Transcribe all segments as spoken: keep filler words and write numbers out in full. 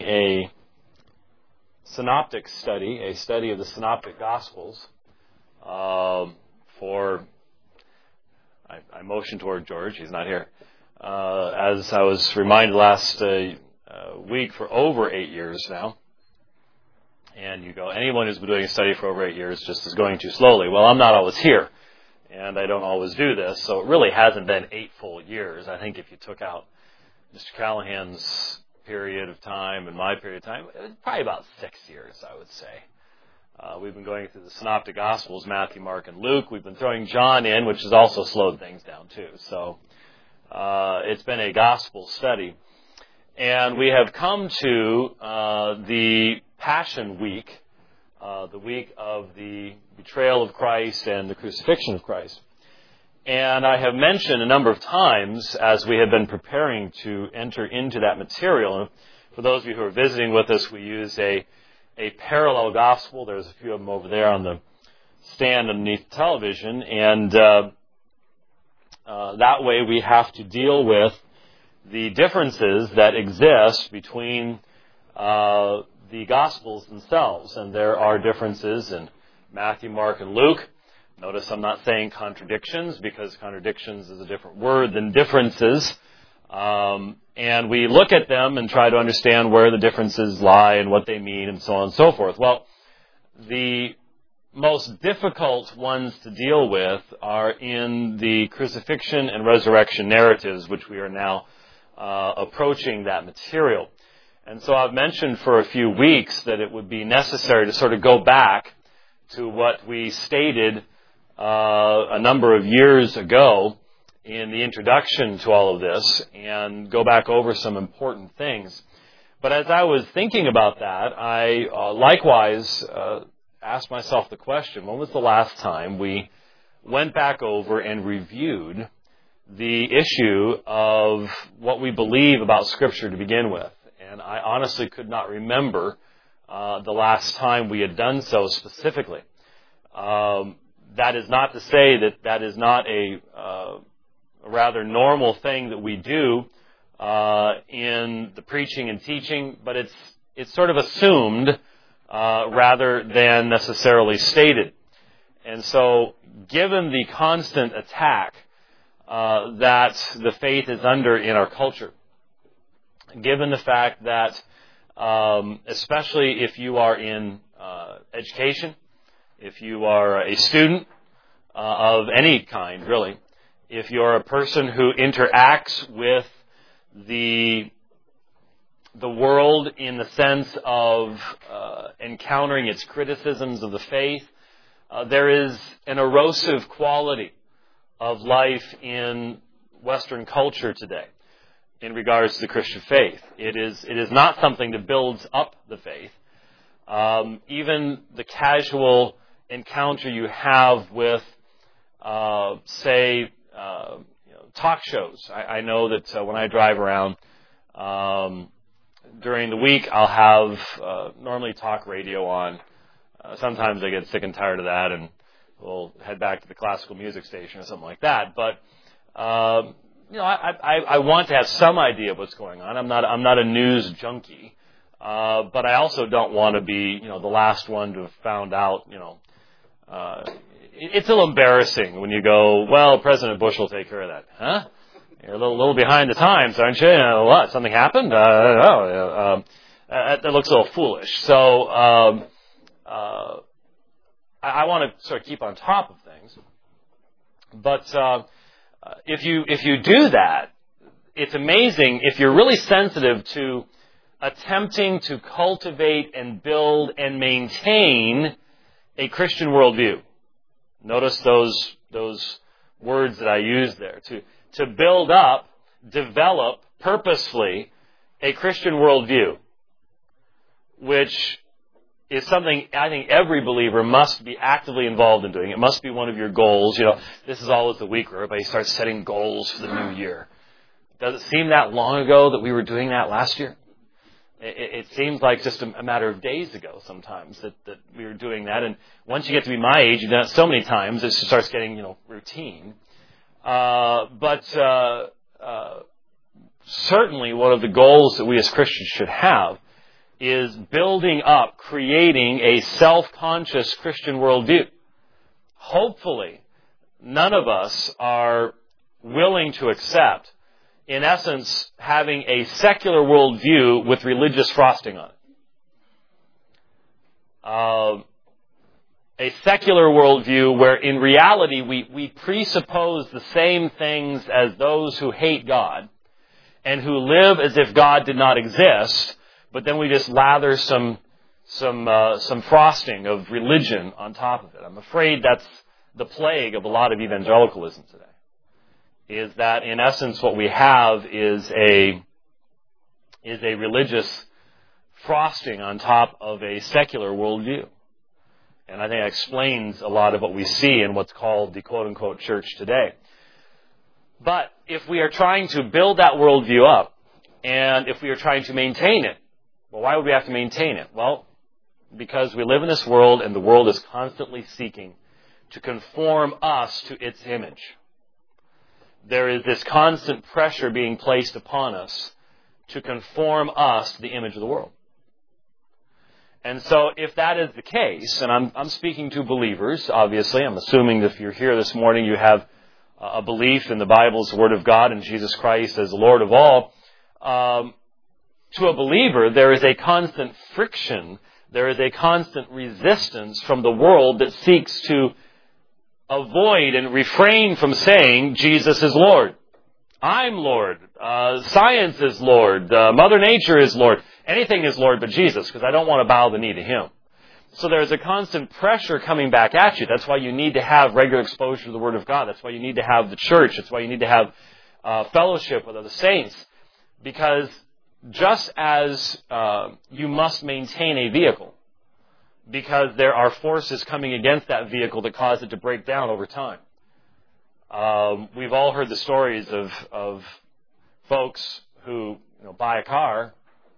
a synoptic study, a study of the synoptic Gospels, um, for, I, I motion toward George, he's not here, uh, as I was reminded last uh, uh, week, for over eight years now. And you go, anyone who's been doing a study for over eight years just is going too slowly. Well, I'm not always here, and I don't always do this, so it really hasn't been eight full years. I think if you took out Mister Callahan's period of time and my period of time, it was probably about six years, I would say. Uh, we've been going through the Synoptic Gospels, Matthew, Mark, and Luke. We've been throwing John in, which has also slowed things down, too. So uh, it's been a gospel study. And we have come to uh, the Passion Week, uh, the week of the betrayal of Christ and the crucifixion of Christ. And I have mentioned a number of times as we have been preparing to enter into that material. And for those of you who are visiting with us, we use a, a parallel gospel. There's a few of them over there on the stand underneath the television. And uh, uh, that way we have to deal with the differences that exist between uh, the Gospels themselves. And there are differences in Matthew, Mark, and Luke. Notice I'm not saying contradictions, because contradictions is a different word than differences. Um, and we look at them and try to understand where the differences lie and what they mean and so on and so forth. Well, the most difficult ones to deal with are in the crucifixion and resurrection narratives, which we are now uh, approaching that material. And so I've mentioned for a few weeks that it would be necessary to sort of go back to what we stated Uh, a number of years ago in the introduction to all of this, and go back over some important things. But as I was thinking about that, I uh, likewise uh, asked myself the question, when was the last time we went back over and reviewed the issue of what we believe about Scripture to begin with? And I honestly could not remember uh, the last time we had done so specifically. Um, That is not to say that that is not a, uh, a rather normal thing that we do uh, in the preaching and teaching, but it's it's sort of assumed uh, rather than necessarily stated. And so, given the constant attack uh, that the faith is under in our culture, given the fact that, um, especially if you are in uh, education, if you are a student uh, of any kind, really, if you're a person who interacts with the the world in the sense of uh, encountering its criticisms of the faith, uh, there is an erosive quality of life in Western culture today in regards to the Christian faith. It is it is not something that builds up the faith. Um, even the casual encounter you have with, uh, say, uh, you know, talk shows. I, I know that uh, when I drive around um, during the week, I'll have uh, normally talk radio on. Uh, sometimes I get sick and tired of that, and we'll head back to the classical music station or something like that. But um, you know, I, I, I want to have some idea of what's going on. I'm not I'm not a news junkie, uh, but I also don't want to be you know the last one to have found out you know. Uh, it's a little embarrassing when you go, well, President Bush will take care of that. Huh? You're a little, little behind the times, aren't you? You know, what? Something happened? Uh, I don't know. Um, that, that looks a little foolish. So um, uh, I, I want to sort of keep on top of things. But uh, if you if you do that, it's amazing if you're really sensitive to attempting to cultivate and build and maintain a Christian worldview. Notice those those words that I used there. To to build up, develop purposefully a Christian worldview, which is something I think every believer must be actively involved in doing. It must be one of your goals. You know, this is always the week where everybody starts setting goals for the new year. Does it seem that long ago that we were doing that last year? It seems like just a matter of days ago sometimes that, that we were doing that. And once you get to be my age, you've done it so many times, it starts getting, you know, routine. Uh, but uh, uh, certainly one of the goals that we as Christians should have is building up, creating a self-conscious Christian worldview. Hopefully, none of us are willing to accept, in essence, having a secular worldview with religious frosting on it. Uh, a secular worldview where in reality we, we presuppose the same things as those who hate God and who live as if God did not exist, but then we just lather some some uh, some frosting of religion on top of it. I'm afraid that's the plague of a lot of evangelicalism today, is that in essence what we have is a is a religious frosting on top of a secular worldview. And I think that explains a lot of what we see in what's called the quote-unquote church today. But if we are trying to build that worldview up, and if we are trying to maintain it, well, why would we have to maintain it? Well, because we live in this world, and the world is constantly seeking to conform us to its image. There is this constant pressure being placed upon us to conform us to the image of the world. And so if that is the case, and I'm, I'm speaking to believers, obviously, I'm assuming that if you're here this morning, you have a belief in the Bible's Word of God and Jesus Christ as the Lord of all. Um, to a believer, there is a constant friction, there is a constant resistance from the world that seeks to avoid and refrain from saying, Jesus is Lord. I'm Lord. Uh, science is Lord. Uh, Mother Nature is Lord. Anything is Lord but Jesus, because I don't want to bow the knee to Him. So there's a constant pressure coming back at you. That's why you need to have regular exposure to the Word of God. That's why you need to have the church. That's why you need to have uh, fellowship with other saints. Because just as uh, you must maintain a vehicle, because there are forces coming against that vehicle that cause it to break down over time. Um, we've all heard the stories of, of folks who, you know, buy a car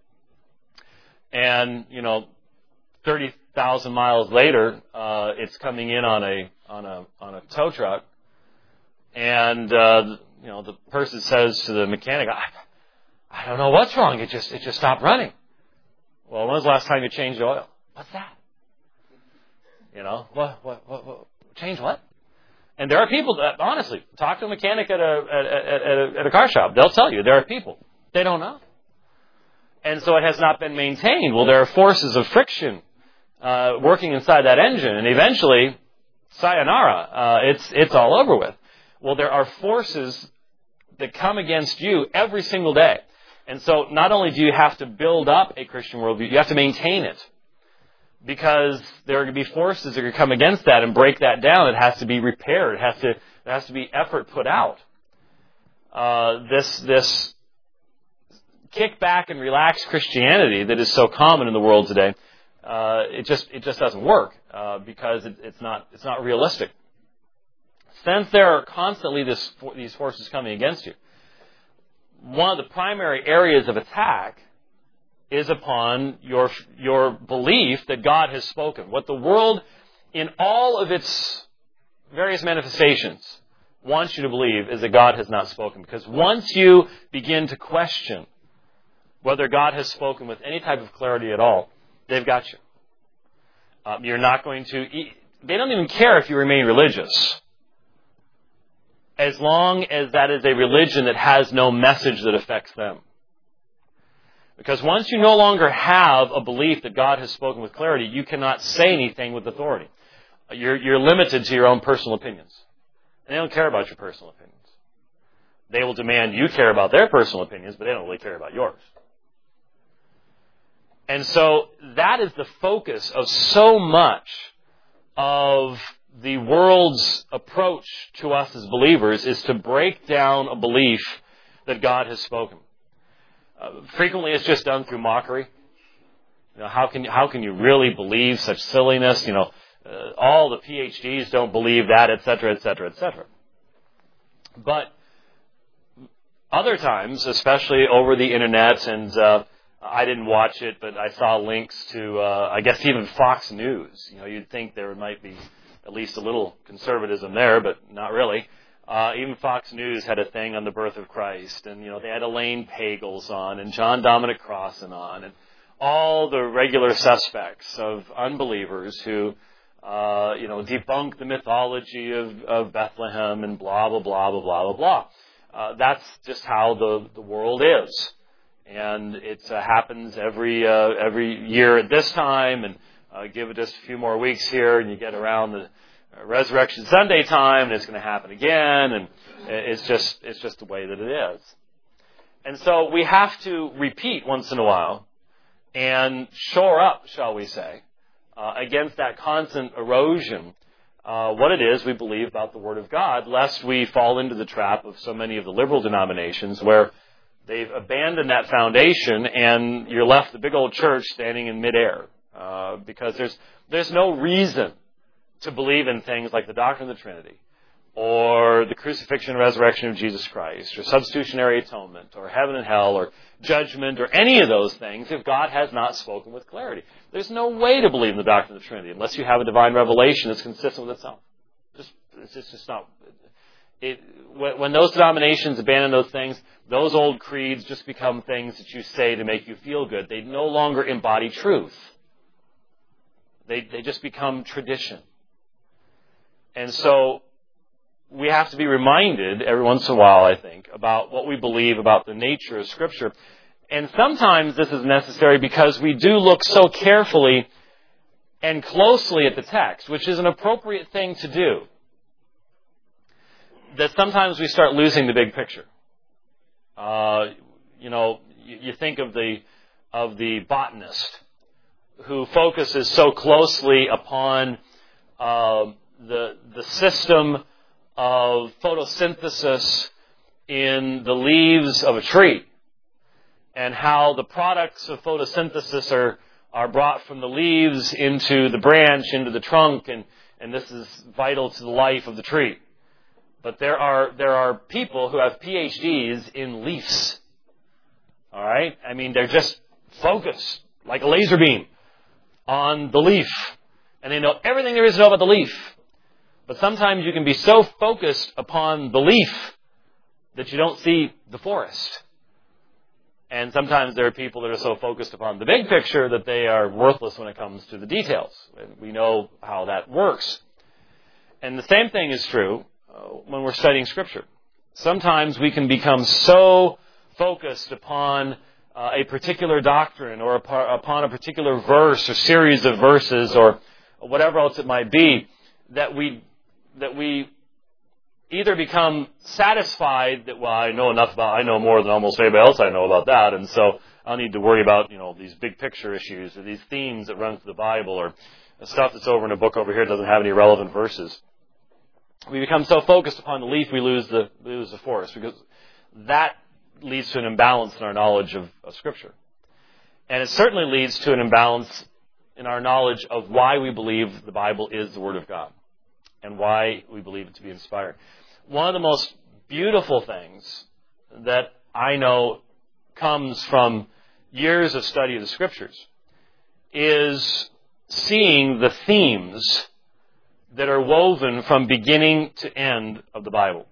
and, you know, thirty thousand miles later, uh, it's coming in on a, on a, on a tow truck. And, uh, you know, the person says to the mechanic, I, I don't know what's wrong. It just, it just stopped running. Well, when was the last time you changed oil? What's that? You know, what, what, what, what, change what? And there are people that, honestly, talk to a mechanic at a, at, at, at, a, at a car shop. They'll tell you there are people. They don't know. And so it has not been maintained. Well, there are forces of friction uh, working inside that engine. And eventually, sayonara, uh, it's, it's all over with. Well, there are forces that come against you every single day. And so not only do you have to build up a Christian worldview, you have to maintain it. Because there are going to be forces that are going to come against that and break that down. It has to be repaired. It has to, there has to be effort put out. Uh, this, this kick back and relax Christianity that is so common in the world today, uh, it just, it just doesn't work, uh, because it, it's not, it's not realistic. Since there are constantly this, these forces coming against you, one of the primary areas of attack is upon your your belief that God has spoken. What the world, in all of its various manifestations, wants you to believe is that God has not spoken. Because once you begin to question whether God has spoken with any type of clarity at all, they've got you. Um, you're not going to... They don't even care if you remain religious, as long as that is a religion that has no message that affects them. Because once you no longer have a belief that God has spoken with clarity, you cannot say anything with authority. You're, you're limited to your own personal opinions. And they don't care about your personal opinions. They will demand you care about their personal opinions, but they don't really care about yours. And so that is the focus of so much of the world's approach to us as believers, is to break down a belief that God has spoken. Uh, frequently, it's just done through mockery. You know, how can how can you really believe such silliness? You know, uh, all the P H Ds don't believe that, et cetera, et cetera, et cetera. But other times, especially over the internet, and uh, I didn't watch it, but I saw links to, uh, I guess, even Fox News. You know, you'd think there might be at least a little conservatism there, but not really. Uh, even Fox News had a thing on the birth of Christ, and, you know, they had Elaine Pagels on, and John Dominic Crossan on, and all the regular suspects of unbelievers who, uh, you know, debunk the mythology of, of Bethlehem and blah, blah, blah, blah, blah, blah, blah. Uh, that's just how the, the world is. And it uh, happens every uh, every year at this time, and uh, give it just a few more weeks here, and you get around the uh, Resurrection Sunday time, and it's going to happen again, and it's just it's just the way that it is. And so we have to repeat once in a while and shore up, shall we say, uh, against that constant erosion, uh, what it is we believe about the Word of God, lest we fall into the trap of so many of the liberal denominations where they've abandoned that foundation, and you're left the big old church standing in midair. Uh, because there's there's no reason to believe in things like the doctrine of the Trinity, or the crucifixion and resurrection of Jesus Christ, or substitutionary atonement, or heaven and hell, or judgment, or any of those things if God has not spoken with clarity. There's no way to believe in the doctrine of the Trinity unless you have a divine revelation that's consistent with itself. Just, it's just, just not... It, when those denominations abandon those things, those old creeds just become things that you say to make you feel good. They no longer embody truth. They, they just become tradition. And so we have to be reminded every once in a while, I think, about what we believe about the nature of Scripture. And sometimes this is necessary because we do look so carefully and closely at the text, which is an appropriate thing to do, that sometimes we start losing the big picture. Uh, you know, you, you think of the of the botanist who focuses so closely upon uh, the the system of photosynthesis in the leaves of a tree, and how the products of photosynthesis are are brought from the leaves into the branch, into the trunk, and, and this is vital to the life of the tree. But there are there are people who have P H Ds in leaves. All right? I mean, they're just focused, like a laser beam, on the leaf. And they know everything there is to know about the leaf. But sometimes you can be so focused upon the leaf that you don't see the forest. And sometimes there are people that are so focused upon the big picture that they are worthless when it comes to the details. And we know how that works. And the same thing is true when we're studying Scripture. Sometimes we can become so focused upon uh, a particular doctrine or upon a particular verse or series of verses or whatever else it might be that we that we either become satisfied that, well, I know enough about, I know more than almost anybody else I know about that, and so I don't need to worry about, you know, these big picture issues or these themes that run through the Bible or the stuff that's over in a book over here doesn't have any relevant verses. We become so focused upon the leaf, we lose the we lose the forest, because that leads to an imbalance in our knowledge of, of Scripture. And it certainly leads to an imbalance in our knowledge of why we believe the Bible is the Word of God and why we believe it to be inspired. One of the most beautiful things that I know comes from years of study of the Scriptures is seeing the themes that are woven from beginning to end of the Bible.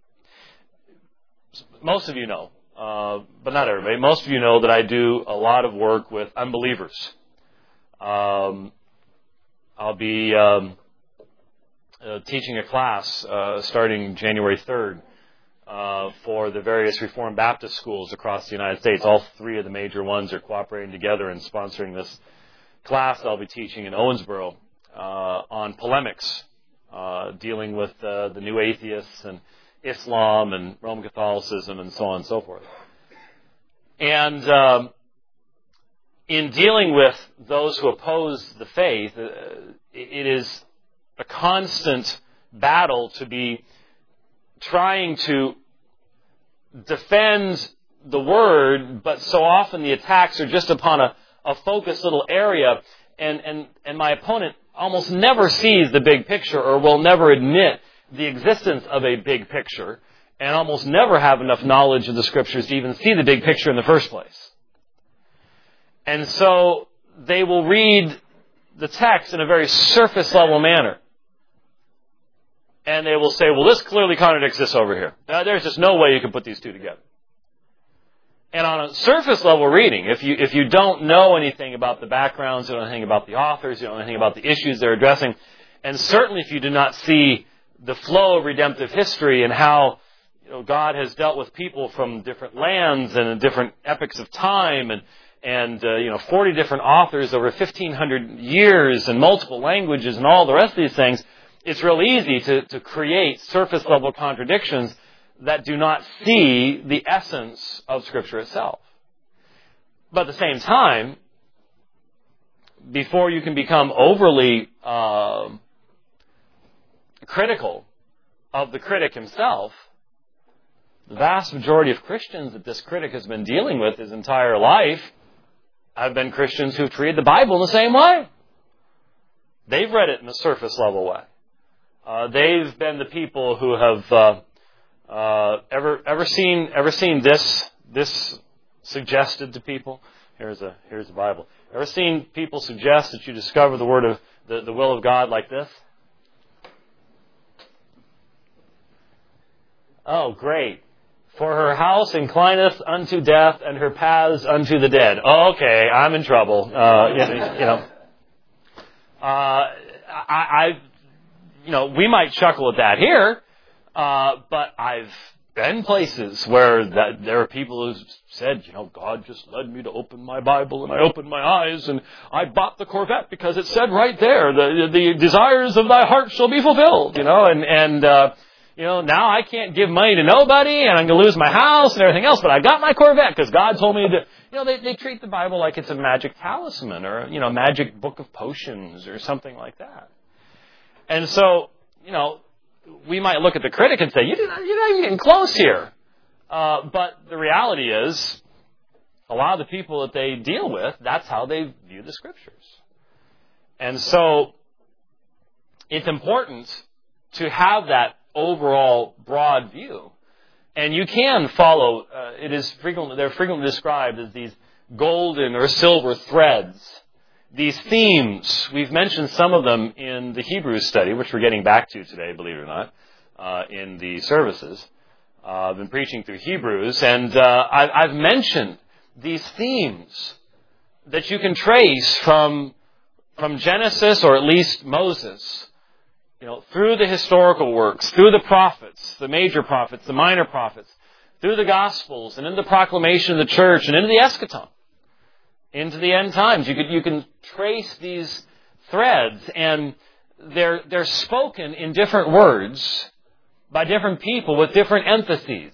Most of you know, uh, but not everybody, most of you know that I do a lot of work with unbelievers. Um, I'll be um, uh, teaching a class uh, starting January third uh, for the various Reformed Baptist schools across the United States. All three of the major ones are cooperating together and sponsoring this class I'll be teaching in Owensboro uh, on polemics, uh, dealing with uh, the new atheists and Islam and Roman Catholicism and so on and so forth. And um, in dealing with those who oppose the faith, uh, it is a constant battle to be trying to defend the Word, but so often the attacks are just upon a, a focused little area, and, and, and my opponent almost never sees the big picture or will never admit the existence of a big picture, and almost never have enough knowledge of the Scriptures to even see the big picture in the first place. And so they will read the text in a very surface level manner. And they will say, well, this clearly contradicts this over here. Now, there's just no way you can put these two together. And on a surface level reading, if you if you don't know anything about the backgrounds, you don't know anything about the authors, you don't know anything about the issues they're addressing, and certainly if you do not see the flow of redemptive history and how, you know, God has dealt with people from different lands and in different epochs of time, and and uh, you know forty different authors over fifteen hundred years and multiple languages and all the rest of these things, it's real easy to, to create surface level contradictions that do not see the essence of Scripture itself. But at the same time, before you can become overly uh, critical of the critic himself, the vast majority of Christians that this critic has been dealing with his entire life have been Christians who've treated the Bible in the same way. They've read it in a surface level way. Uh, they've been the people who have uh, uh, ever ever seen ever seen this this suggested to people. Here's a here's the Bible. Ever seen people suggest that you discover the word of the, the will of God like this? Oh, great. For her house inclineth unto death, and her paths unto the dead. Oh, okay, I'm in trouble. Uh, you, you know, uh, I, I, you know, we might chuckle at that here, uh, but I've been places where that there are people who said, you know, God just led me to open my Bible, and I opened my eyes, and I bought the Corvette because it said right there, the the desires of thy heart shall be fulfilled. You know, and and. Uh, You know, now I can't give money to nobody, and I'm going to lose my house and everything else, but I got my Corvette because God told me to. You know, they, they treat the Bible like it's a magic talisman or, you know, magic book of potions or something like that. And so, you know, we might look at the critic and say, you didn't, you're not even getting close here. Uh, but the reality is, a lot of the people that they deal with, that's how they view the Scriptures. And so, it's important to have that overall broad view. And you can follow, uh, it is frequently, they're frequently described as these golden or silver threads. These themes, we've mentioned some of them in the Hebrews study, which we're getting back to today, believe it or not, uh, in the services. Uh, I've been preaching through Hebrews, and uh, I've, I've mentioned these themes that you can trace from, from Genesis, or at least Moses, you know, through the historical works, through the prophets, the major prophets, the minor prophets, through the Gospels, and into the proclamation of the church, and into the eschaton, into the end times. You could you can trace these threads, and they're they're spoken in different words by different people with different emphases.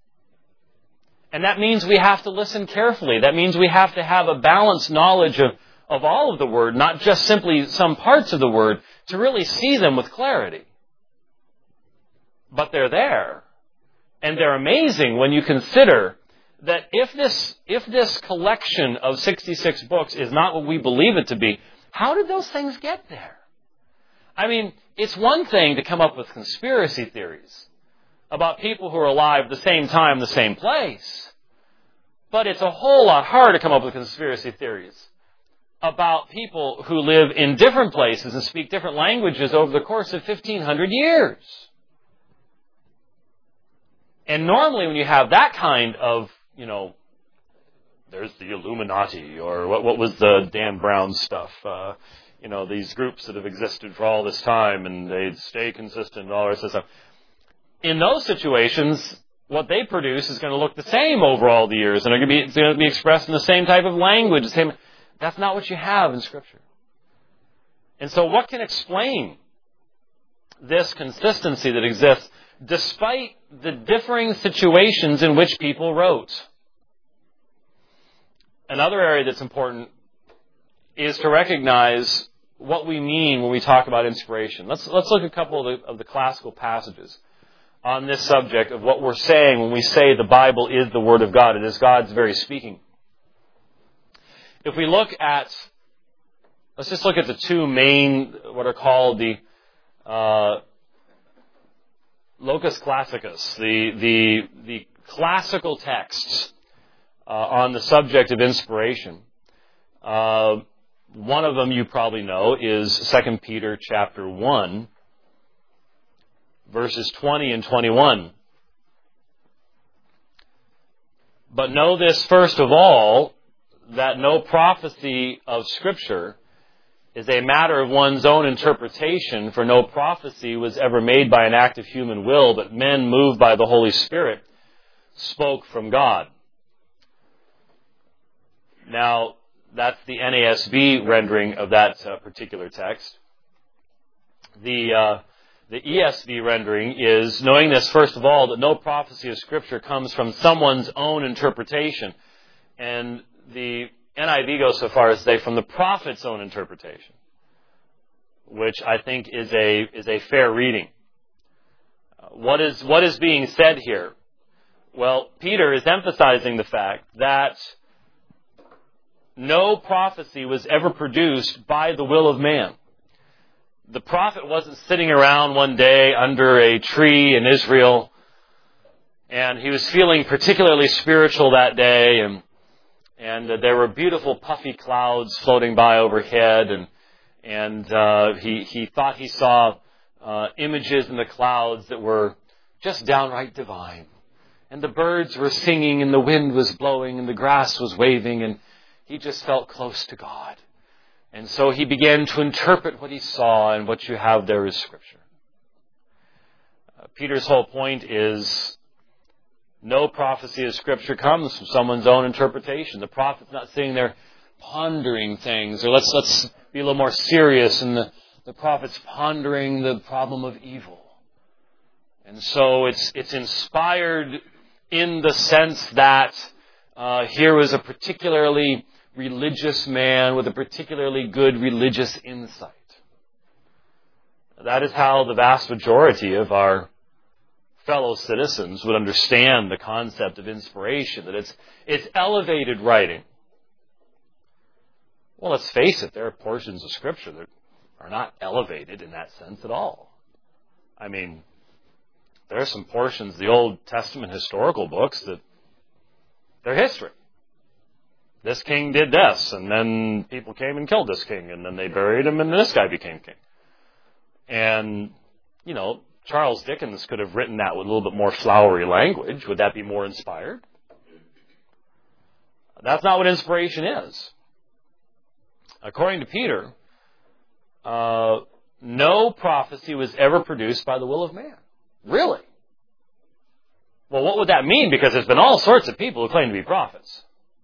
And that means we have to listen carefully. That means we have to have a balanced knowledge of, of all of the Word, not just simply some parts of the Word, to really see them with clarity. But they're there. And they're amazing when you consider that if this if this collection of sixty-six books is not what we believe it to be, how did those things get there? I mean, it's one thing to come up with conspiracy theories about people who are alive at the same time, the same place. But it's a whole lot harder to come up with conspiracy theories about people who live in different places and speak different languages over the course of fifteen hundred years. And normally when you have that kind of, you know, there's the Illuminati, or what what was the Dan Brown stuff, uh, you know, these groups that have existed for all this time and they stay consistent and all this stuff. In those situations, what they produce is going to look the same over all the years, and they're going to be, it's going to be expressed in the same type of language, the same. That's not what you have in Scripture. And so what can explain this consistency that exists despite the differing situations in which people wrote? Another area that's important is to recognize what we mean when we talk about inspiration. Let's, let's look at a couple of the, of the classical passages on this subject of what we're saying when we say the Bible is the Word of God. It is God's very speaking. If we look at, let's just look at the two main, what are called the uh, locus classicus, the the the classical texts uh, on the subject of inspiration. Uh, one of them you probably know is Second Peter chapter one, verses twenty and twenty-one. But know this first of all, that no prophecy of Scripture is a matter of one's own interpretation, for no prophecy was ever made by an act of human will, but men moved by the Holy Spirit spoke from God. Now, that's the N A S B rendering of that uh, particular text. The uh, the E S V rendering is, knowing this, first of all, that no prophecy of Scripture comes from someone's own interpretation. And the N I V goes so far as to say from the prophet's own interpretation, which I think is a is a fair reading. Uh, what is what is being said here? Well, Peter is emphasizing the fact that no prophecy was ever produced by the will of man. The prophet wasn't sitting around one day under a tree in Israel, and he was feeling particularly spiritual that day, and and uh, there were beautiful puffy clouds floating by overhead, and and uh, he he thought he saw uh, images in the clouds that were just downright divine. And the birds were singing, and the wind was blowing, and the grass was waving, and he just felt close to God. And so he began to interpret what he saw, and what you have there is Scripture. Uh, Peter's whole point is no prophecy of Scripture comes from someone's own interpretation. The prophet's not sitting there pondering things, or let's let's be a little more serious, and the, the prophet's pondering the problem of evil. And so it's it's inspired in the sense that uh, here was a particularly religious man with a particularly good religious insight. That is how the vast majority of our fellow citizens would understand the concept of inspiration, that it's it's elevated writing. Well, let's face it, there are portions of Scripture that are not elevated in that sense at all. I mean, there are some portions of the Old Testament historical books that they're history. This king did this, and then people came and killed this king, and then they buried him, and this guy became king. And, you know, Charles Dickens could have written that with a little bit more flowery language. Would that be more inspired? That's not what inspiration is. According to Peter, uh, no prophecy was ever produced by the will of man. Really? Well, what would that mean? Because there's been all sorts of people who claim to be prophets.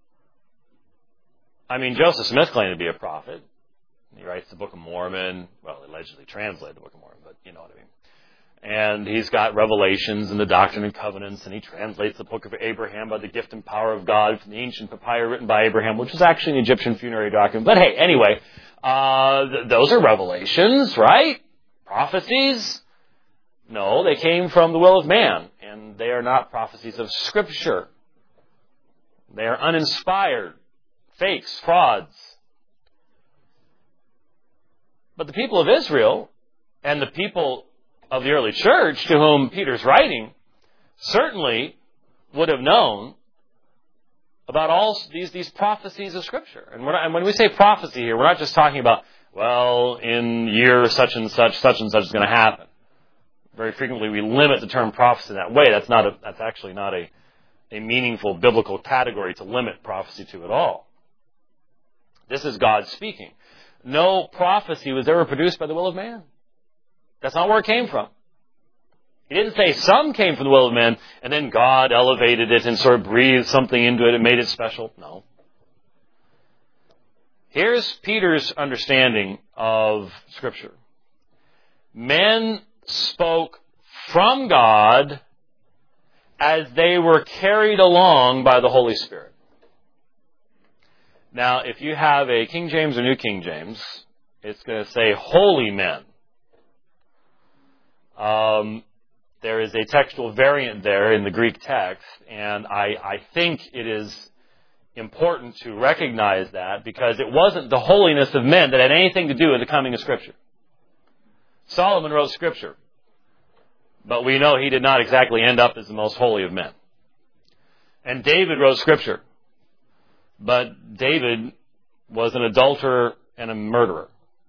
I mean, Joseph Smith claimed to be a prophet. He writes the Book of Mormon. Well, allegedly translated the Book of Mormon, but you know what I mean. And he's got revelations and the Doctrine and Covenants, and he translates the Book of Abraham by the gift and power of God from the ancient papyri written by Abraham, which was actually an Egyptian funerary document. But hey, anyway, uh, th- those are revelations, right? Prophecies? No, they came from the will of man, and they are not prophecies of Scripture. They are uninspired, fakes, frauds. But the people of Israel and the people of the early church to whom Peter's writing certainly would have known about all these, these prophecies of Scripture. And, we're not, and when we say prophecy here, we're not just talking about, well, in year such and such, such and such is going to happen. Very frequently we limit the term prophecy in that way. That's not a, that's actually not a, a meaningful biblical category to limit prophecy to at all. This is God speaking. No prophecy was ever produced by the will of man. That's not where it came from. He didn't say some came from the will of man and then God elevated it and sort of breathed something into it and made it special. No. Here's Peter's understanding of Scripture. Men spoke from God as they were carried along by the Holy Spirit. Now, if you have a King James or New King James, it's going to say holy men. Um, there is a textual variant there in the Greek text, and I, I think it is important to recognize that because it wasn't the holiness of men that had anything to do with the coming of Scripture. Solomon wrote Scripture, but we know he did not exactly end up as the most holy of men. And David wrote Scripture, but David was an adulterer and a murderer.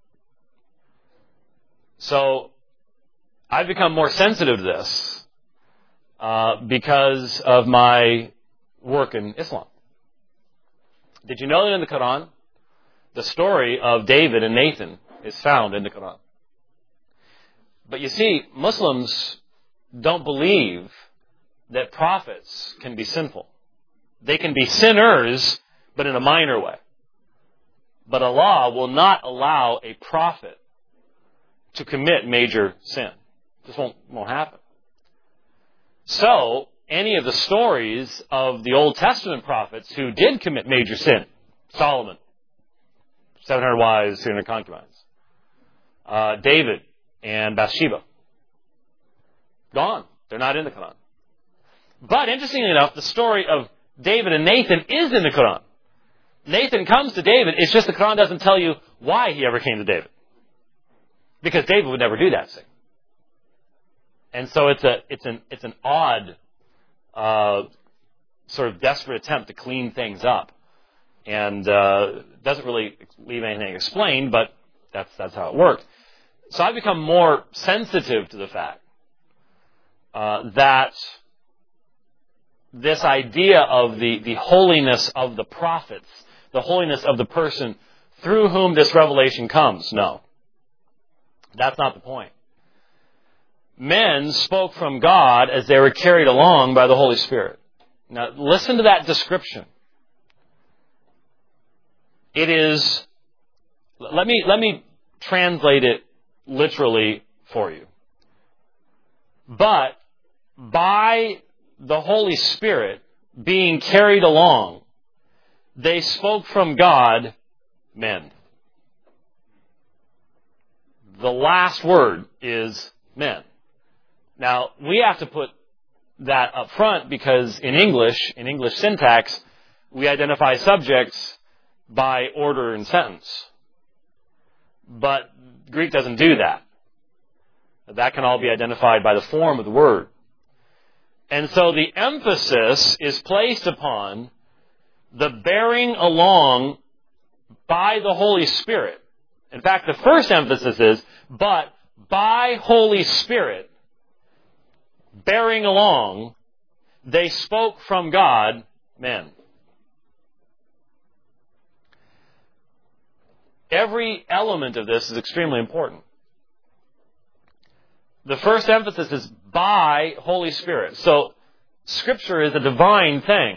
So I've become more sensitive to this uh, because of my work in Islam. Did you know that in the Quran, the story of David and Nathan is found in the Quran? But you see, Muslims don't believe that prophets can be sinful. They can be sinners, but in a minor way. But Allah will not allow a prophet to commit major sin. This won't, won't happen. So, any of the stories of the Old Testament prophets who did commit major sin, Solomon, seven hundred wives, three hundred concubines, uh, David and Bathsheba, gone. They're not in the Quran. But interestingly enough, the story of David and Nathan is in the Quran. Nathan comes to David. It's just the Quran doesn't tell you why he ever came to David. Because David would never do that thing. And so it's a it's an it's an odd uh, sort of desperate attempt to clean things up, and uh, doesn't really leave anything explained. But that's that's how it worked. So I've become more sensitive to the fact uh, that this idea of the the holiness of the prophets, the holiness of the person through whom this revelation comes. No, that's not the point. Men spoke from God as they were carried along by the Holy Spirit. Now, listen to that description. It is, let me, let me translate it literally for you. But by the Holy Spirit being carried along, they spoke from God, men. The last word is men. Now, we have to put that up front because in English, in English syntax, we identify subjects by order and sentence. But Greek doesn't do that. That can all be identified by the form of the word. And so the emphasis is placed upon the bearing along by the Holy Spirit. In fact, the first emphasis is, but by Holy Spirit, bearing along, they spoke from God, men. Every element of this is extremely important. The first emphasis is by Holy Spirit. So, Scripture is a divine thing.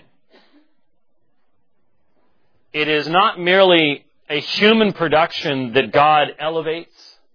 It is not merely a human production that God elevates.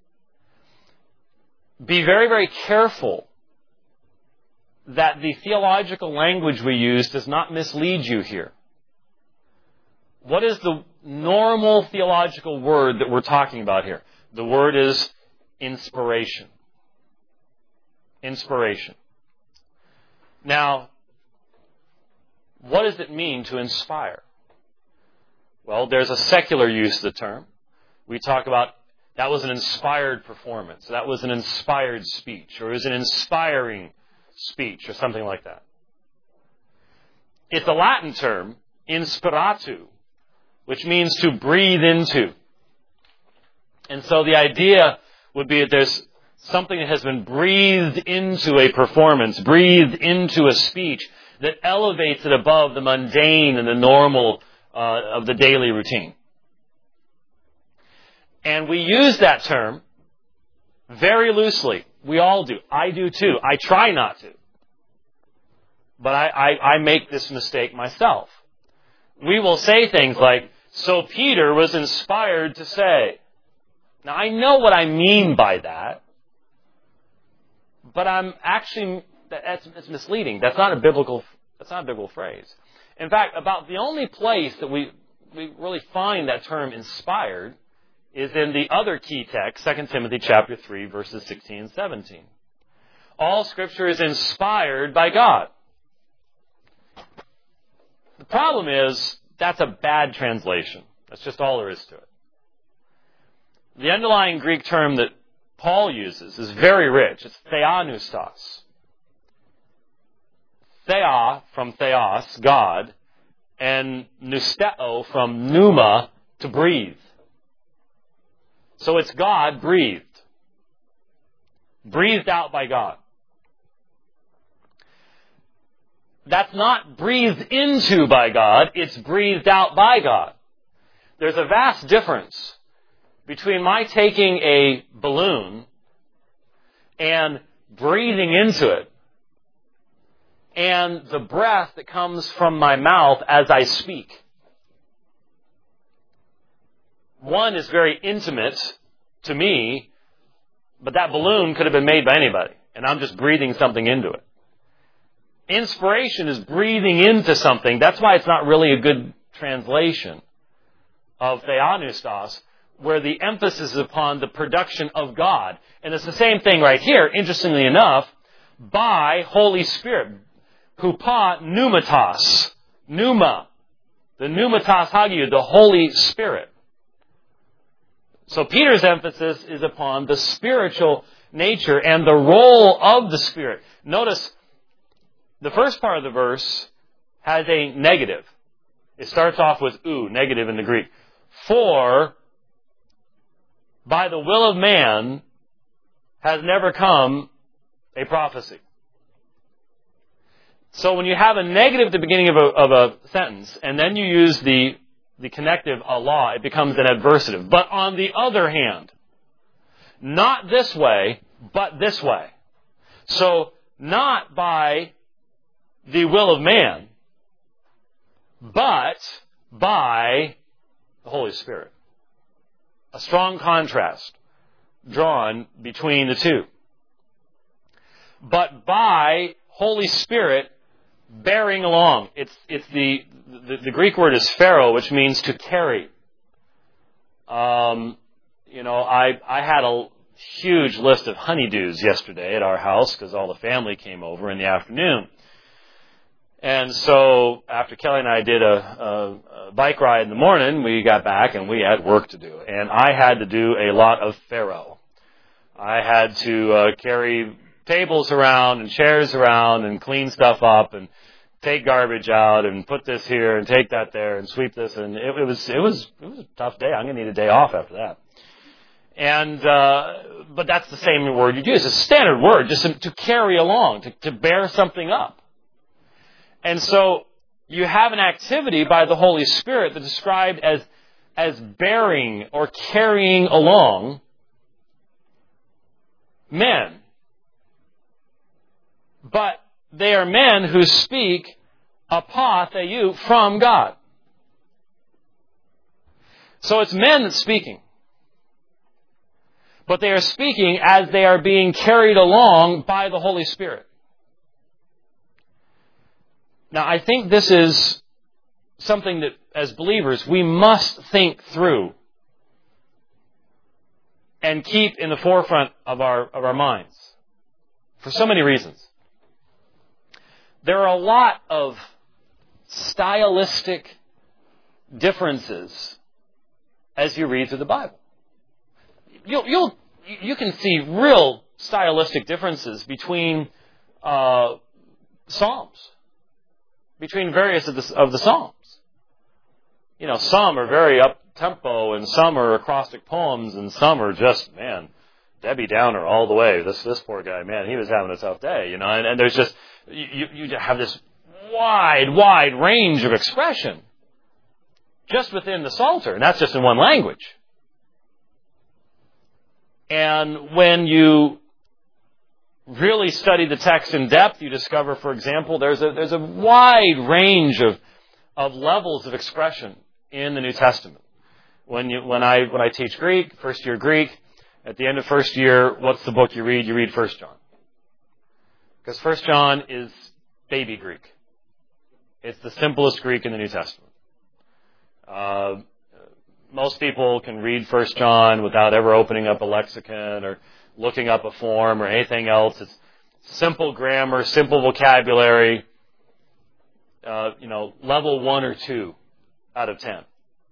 Be very, very careful that the theological language we use does not mislead you here. What is the normal theological word that we're talking about here? The word is inspiration. Inspiration. Now, what does it mean to inspire? Well, there's a secular use of the term. We talk about that was an inspired performance. That was an inspired speech. Or it was an inspiring speech or something like that. It's a Latin term, inspiratu, which means to breathe into. And so the idea would be that there's something that has been breathed into a performance, breathed into a speech that elevates it above the mundane and the normal uh, of the daily routine. And we use that term very loosely. We all do. I do too. I try not to. But I, I, I make this mistake myself. We will say things like, so Peter was inspired to say. Now, I know what I mean by that, but I'm actually, that's, that's misleading. That's not a biblical, that's not a biblical phrase. In fact, about the only place that we, we really find that term inspired is in the other key text, Second Timothy chapter three, verses sixteen and seventeen. All Scripture is inspired by God. The problem is, that's a bad translation. That's just all there is to it. The underlying Greek term that Paul uses is very rich. It's theopneustos. Thea from theos, God, and pneusteo from pneuma, to breathe. So it's God breathed. Breathed out by God. that's not breathed into by God, it's breathed out by God. There's a vast difference between my taking a balloon and breathing into it and the breath that comes from my mouth as I speak. One is very intimate to me, but that balloon could have been made by anybody, and I'm just breathing something into it. Inspiration is breathing into something. That's why it's not really a good translation of theopneustos, where the emphasis is upon the production of God. And it's the same thing right here, interestingly enough, by Holy Spirit. Hupa pneumatos. Pneuma. The pneumatos hagiou, the Holy Spirit. So Peter's emphasis is upon the spiritual nature and the role of the Spirit. Notice the first part of the verse has a negative. It starts off with ou, negative in the Greek. For by the will of man has never come a prophecy. So when you have a negative at the beginning of a, of a sentence, and then you use the, the connective Allah, it becomes an adversative. But on the other hand, not this way, but this way. So not by the will of man, but by the Holy Spirit. A strong contrast drawn between the two. But by Holy Spirit bearing along. It's, it's the, the, the Greek word is pharaoh, which means to carry. Um, you know, I, I had a huge list of honeydews yesterday at our house because all the family came over in the afternoon. And so after Kelly and I did a, a, a bike ride in the morning, we got back and we had work to do. And I had to do a lot of pharaoh. I had to uh, carry tables around and chairs around and clean stuff up and take garbage out and put this here and take that there and sweep this. And it, it was it was it was a tough day. I'm going to need a day off after that. And uh, but that's the same word you use. It's a standard word, just to, to carry along, to, to bear something up. And so you have an activity by the Holy Spirit that's described as as bearing or carrying along men. But they are men who speak apatheou from God. So it's men that's speaking. But they are speaking as they are being carried along by the Holy Spirit. Now, I think this is something that, as believers, we must think through and keep in the forefront of our, of our minds for so many reasons. There are a lot of stylistic differences as you read through the Bible. You'll, you'll, you can see real stylistic differences between uh, Psalms. Between various of the, of the Psalms. You know, some are very up-tempo, and some are acrostic poems, and some are just, man, Debbie Downer all the way. This this poor guy, man, he was having a tough day, you know. And, and there's just, you, you have this wide, wide range of expression just within the Psalter, and that's just in one language. And when you really study the text in depth, you discover, for example, there's a there's a wide range of of levels of expression in the New Testament. When you when I when I teach Greek, first year Greek, at the end of first year, what's the book you read? You read First John, because First John is baby Greek. It's the simplest Greek in the New Testament. Uh, most people can read First John without ever opening up a lexicon or looking up a form or anything else. It's simple grammar, simple vocabulary, uh, you know, level one or two out of ten.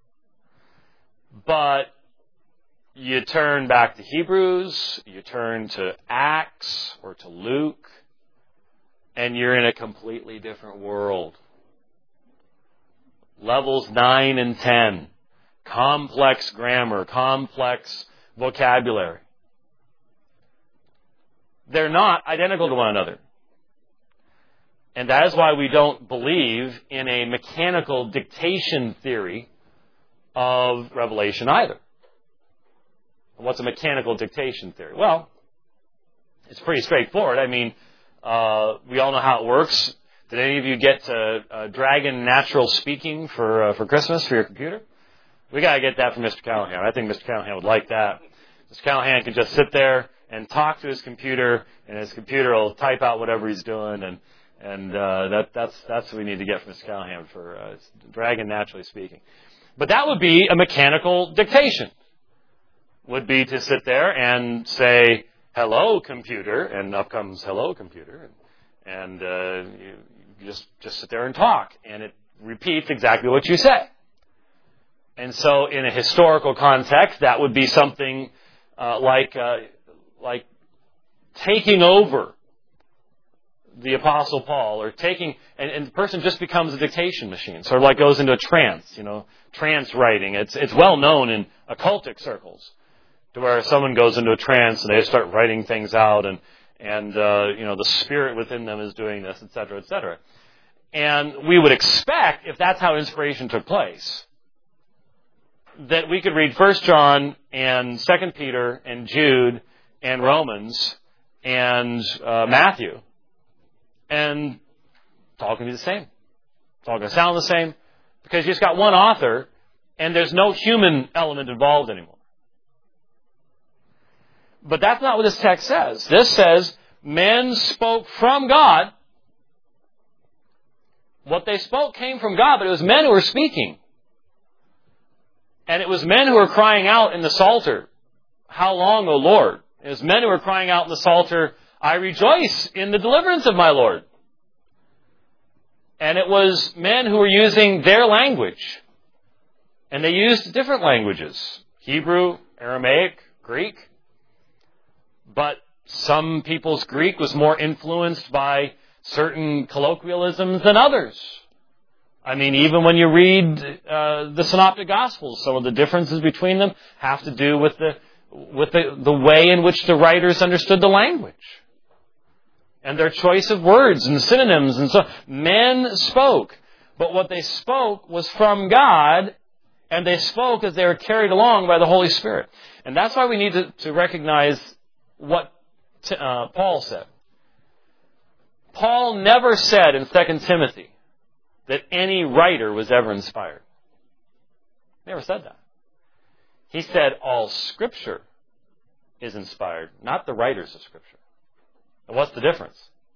But you turn back to Hebrews, you turn to Acts or to Luke, and you're in a completely different world. Levels nine and ten. Complex grammar, complex vocabulary. They're not identical to one another. And that is why we don't believe in a mechanical dictation theory of revelation either. What's a mechanical dictation theory? Well, it's pretty straightforward. I mean, uh, we all know how it works. Did any of you get uh, uh, Dragon Natural Speaking for uh, for Christmas for your computer? We got to get that from Mister Callahan. I think Mister Callahan would like that. Mister Callahan can just sit there and talk to his computer, and his computer will type out whatever he's doing, and and uh, that that's that's what we need to get from Mister Callahan for uh, Dragon Naturally Speaking. But that would be a mechanical dictation. Would be to sit there and say, "Hello, computer," and up comes "Hello, computer," and, and uh, you, you just just sit there and talk, and it repeats exactly what you say. And so, in a historical context, that would be something uh, like uh, like taking over the Apostle Paul, or taking, and, and the person just becomes a dictation machine, sort of like goes into a trance, you know, trance writing. It's it's well known in occultic circles, to where someone goes into a trance and they start writing things out, and and uh, you know, the spirit within them is doing this, et cetera, et cetera. And we would expect, if that's how inspiration took place, that we could read First John and Second Peter and Jude and Romans and uh, Matthew, and it's all going to be the same. It's all going to sound the same, because you just got one author, and there's no human element involved anymore. But that's not what this text says. This says, men spoke from God. What they spoke came from God, but it was men who were speaking. And it was men who were crying out in the Psalter, "How long, O Lord?" It was men who were crying out in the Psalter, "I rejoice in the deliverance of my Lord." And it was men who were using their language. And they used different languages: Hebrew, Aramaic, Greek. But some people's Greek was more influenced by certain colloquialisms than others. I mean, even when you read uh, the Synoptic Gospels, some of the differences between them have to do with the with the, the way in which the writers understood the language, and their choice of words and synonyms and so. Men spoke, but what they spoke was from God, and they spoke as they were carried along by the Holy Spirit. And that's why we need to, to recognize what uh, Paul said. Paul never said in Second Timothy that any writer was ever inspired. He never said that. He said all Scripture is inspired, not the writers of Scripture. And what's the difference?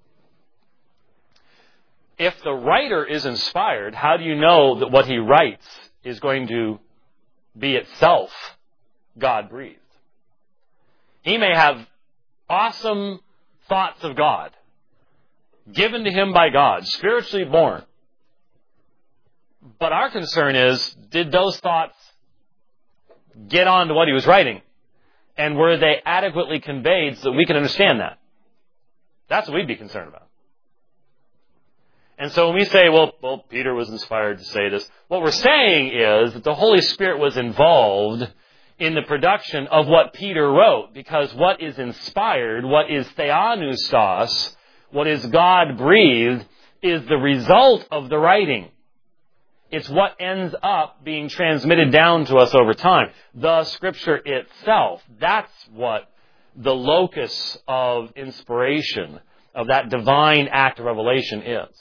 If the writer is inspired, how do you know that what he writes is going to be itself God-breathed? He may have awesome thoughts of God, given to him by God, spiritually born. But our concern is, did those thoughts get on to what he was writing? And were they adequately conveyed so that we can understand that? That's what we'd be concerned about. And so when we say, well, well, Peter was inspired to say this, what we're saying is that the Holy Spirit was involved in the production of what Peter wrote, because what is inspired, what is theopneustos, what is God-breathed, is the result of the writing. It's what ends up being transmitted down to us over time. The Scripture itself, that's what the locus of inspiration, of that divine act of revelation is.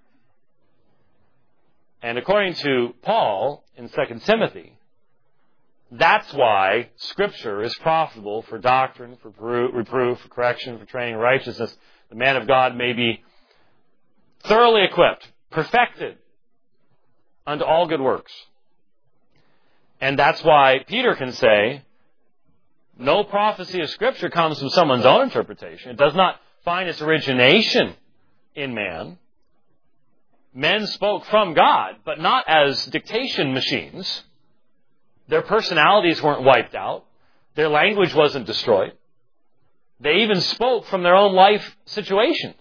And according to Paul in Second Timothy, that's why Scripture is profitable for doctrine, for reproof, for correction, for training in righteousness. The man of God may be thoroughly equipped, perfected unto all good works. And that's why Peter can say, no prophecy of Scripture comes from someone's own interpretation. It does not find its origination in man. Men spoke from God, but not as dictation machines. Their personalities weren't wiped out. Their language wasn't destroyed. They even spoke from their own life situations.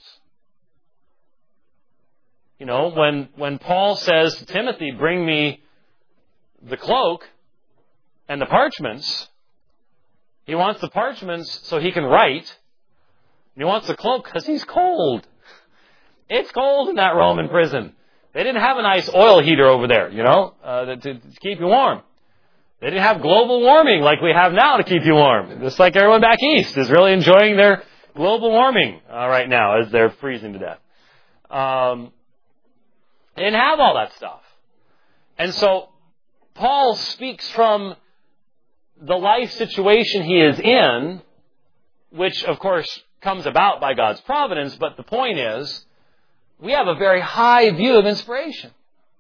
You know, when, when Paul says to Timothy, bring me the cloak and the parchments, he wants the parchments so he can write. And he wants the cloak because he's cold. It's cold in that Roman prison. They didn't have a nice oil heater over there, you know, uh, to, to keep you warm. They didn't have global warming like we have now to keep you warm. Just like everyone back east is really enjoying their global warming uh, right now as they're freezing to death. Um, they didn't have all that stuff. And so Paul speaks from the life situation he is in, which of course comes about by God's providence, but the point is, we have a very high view of inspiration.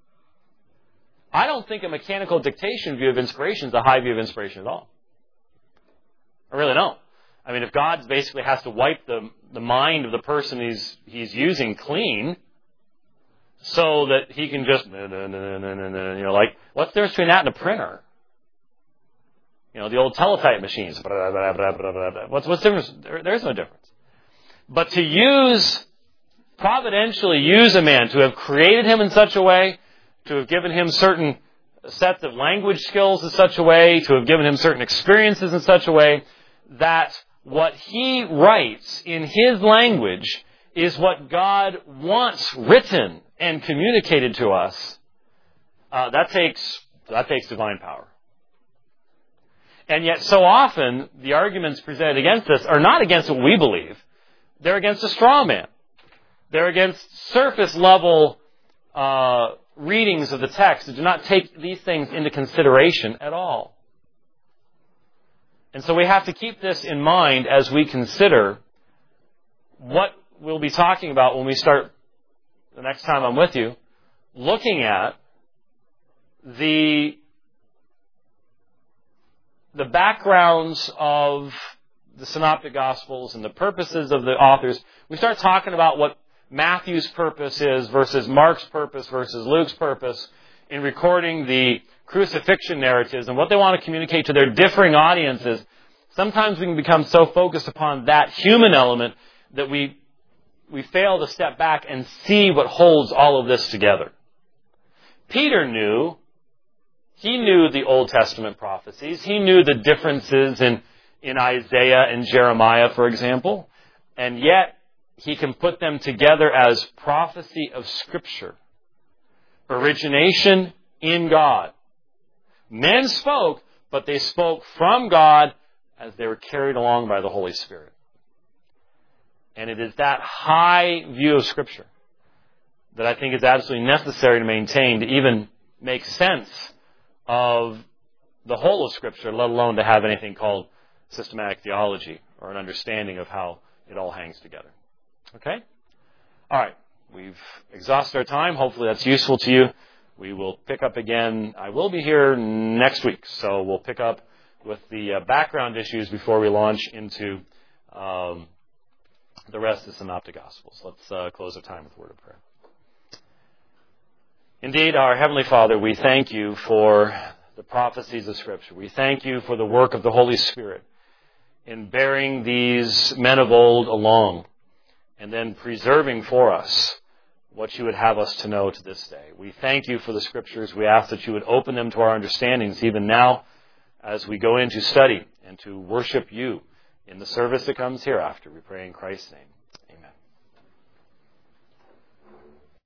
I don't think a mechanical dictation view of inspiration is a high view of inspiration at all. I really don't. I mean, if God basically has to wipe the, the mind of the person he's, he's using clean so that he can just, you know, like, what's the difference between that and a printer? You know, the old teletype machines. What's, what's the difference? There, there's no difference. But to use, providentially use a man, to have created him in such a way, to have given him certain sets of language skills in such a way, to have given him certain experiences in such a way, that what he writes in his language is what God wants written and communicated to us, uh, that takes that takes divine power. And yet so often, the arguments presented against us are not against what we believe. They're against a straw man. They're against surface level uh, readings of the text that do not take these things into consideration at all. And so we have to keep this in mind as we consider what we'll be talking about when we start the next time I'm with you, looking at the the backgrounds of the Synoptic Gospels and the purposes of the authors. We start talking about what Matthew's purpose is versus Mark's purpose versus Luke's purpose in recording the crucifixion narratives and what they want to communicate to their differing audiences. Sometimes we can become so focused upon that human element that we we fail to step back and see what holds all of this together. Peter knew, he knew the Old Testament prophecies. He knew the differences in, in Isaiah and Jeremiah, for example. And yet, he can put them together as prophecy of Scripture. Origination in God. Men spoke, but they spoke from God as they were carried along by the Holy Spirit. And it is that high view of Scripture that I think is absolutely necessary to maintain to even make sense of the whole of Scripture, let alone to have anything called systematic theology or an understanding of how it all hangs together. Okay? All right. We've exhausted our time. Hopefully that's useful to you. We will pick up again. I will be here next week, so we'll pick up with the uh, background issues before we launch into um, the rest of the Synoptic Gospels. Let's uh, close our time with a word of prayer. Indeed, our Heavenly Father, we thank you for the prophecies of Scripture. We thank you for the work of the Holy Spirit in bearing these men of old along and then preserving for us what you would have us to know to this day. We thank you for the Scriptures. We ask that you would open them to our understandings even now as we go in to study and to worship you in the service that comes hereafter. We pray in Christ's name.